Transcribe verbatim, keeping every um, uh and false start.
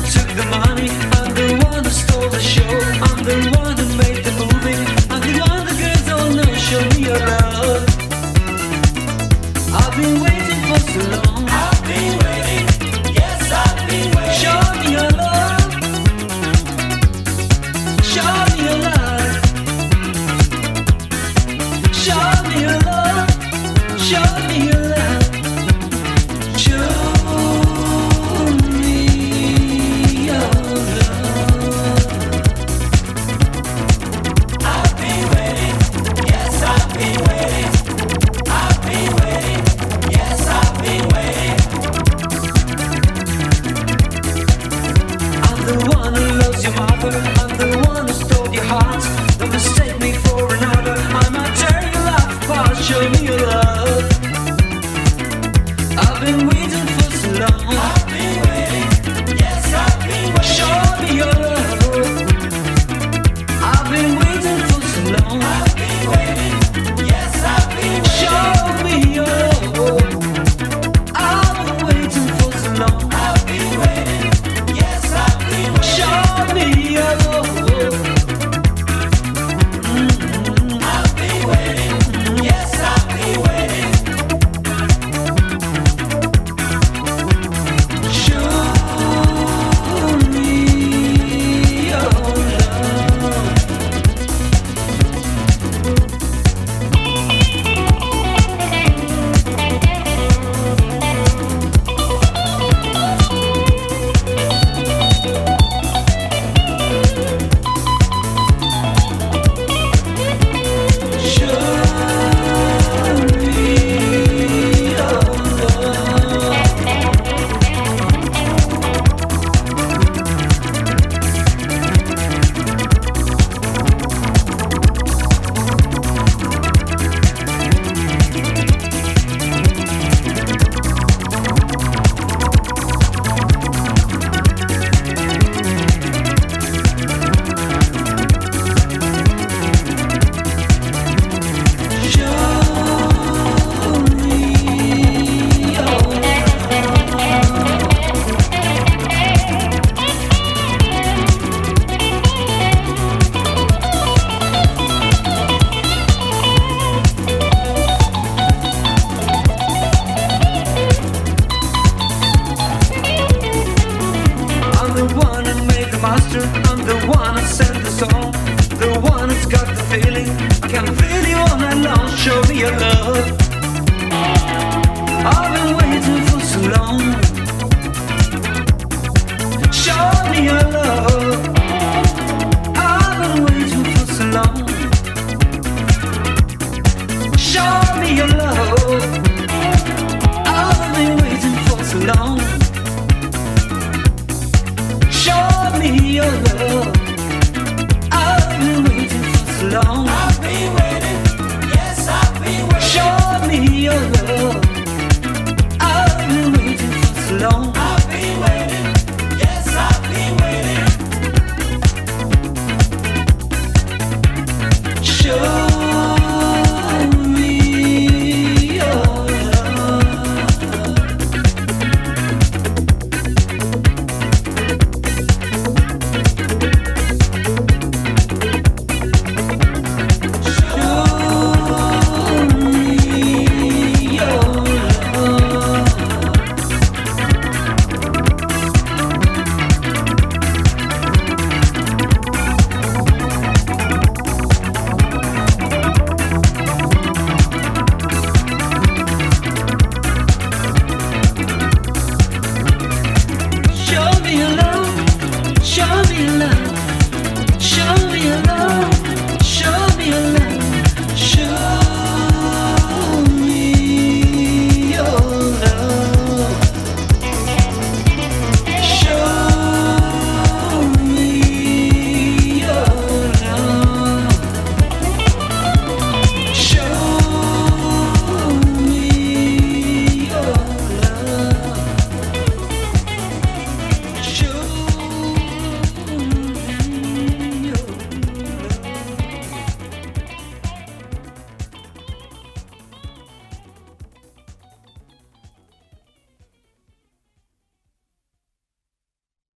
took the money. I'm the one who stole the show. I'm the one who made the movie. I'm the one the girls don't know. Show me your love. I've been waiting for so long. I've been waiting. Yes, I've been waiting. Show me your love. Show me your love. Show me your love. Show me your